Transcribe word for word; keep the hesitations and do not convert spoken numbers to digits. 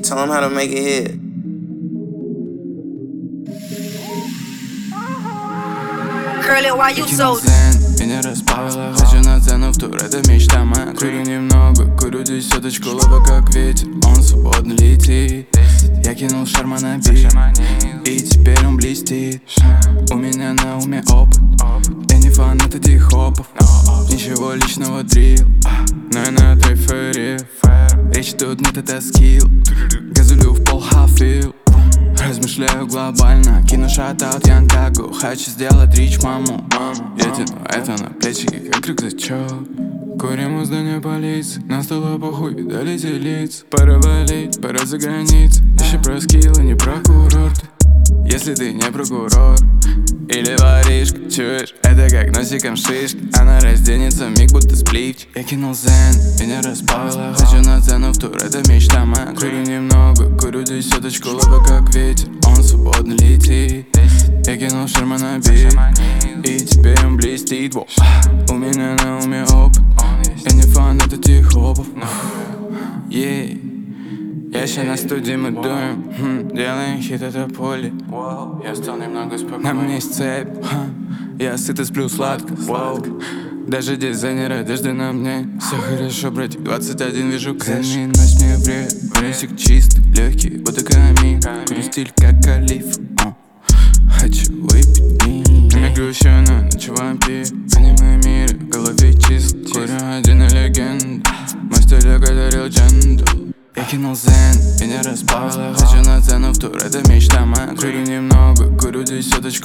Tell them how to make it hit. Curly, why you so... И не расплавила, хочу на цену в тур, это мечта моя. Курю немного, курю десяточку, лова как ветер, он свободно летит. Я кинул шарма на бит, и теперь он блестит. У меня на уме опыт, я не фанат этих хопов. Ничего личного дрил, но я на трейфере. Речь тут нет, это скилл. Газулю в пол хафил. Размышляю глобально, кину шатаут Янтагу. Хочу сделать рич маму. Я тяну это на плечики, как рюкзачок. Курим у здания полиции, на столу похуй, дали делиться. Пора валить, пора за границу. Еще про скиллы, не прокурор ты. Если ты не прокурор или воришка, чуешь, это как носиком шишка. Она разденется миг, будто сплив. Я кинул зен, и не расплавила. Хочу на цену в тур, это мечта моя. Курю немного, курю десяточку, лова как ветер, он свободно летит. Я кинул шарма на бит, и теперь он блестит. У меня на уме опыт, я не фанат этих хопов. Yeah. Я ща на студии, мы дуем, хм, делаем хит, это поле. Я стал немного спокойнее. На мне есть цепь, ха. Я сыт и сплю сладко, воу. Даже дизайнер одежды на мне. Все хорошо, братик, двадцать один вижу кэш. Ночь мне бред, рисик чистый, легкий, будто камин. Курю стиль как калиф, о. Хочу выпить и мигаю еще на ночь вампир. Аниме мир, в голове чисто. Теряю один легенда, мой стиль дарил дженду. Я кинул за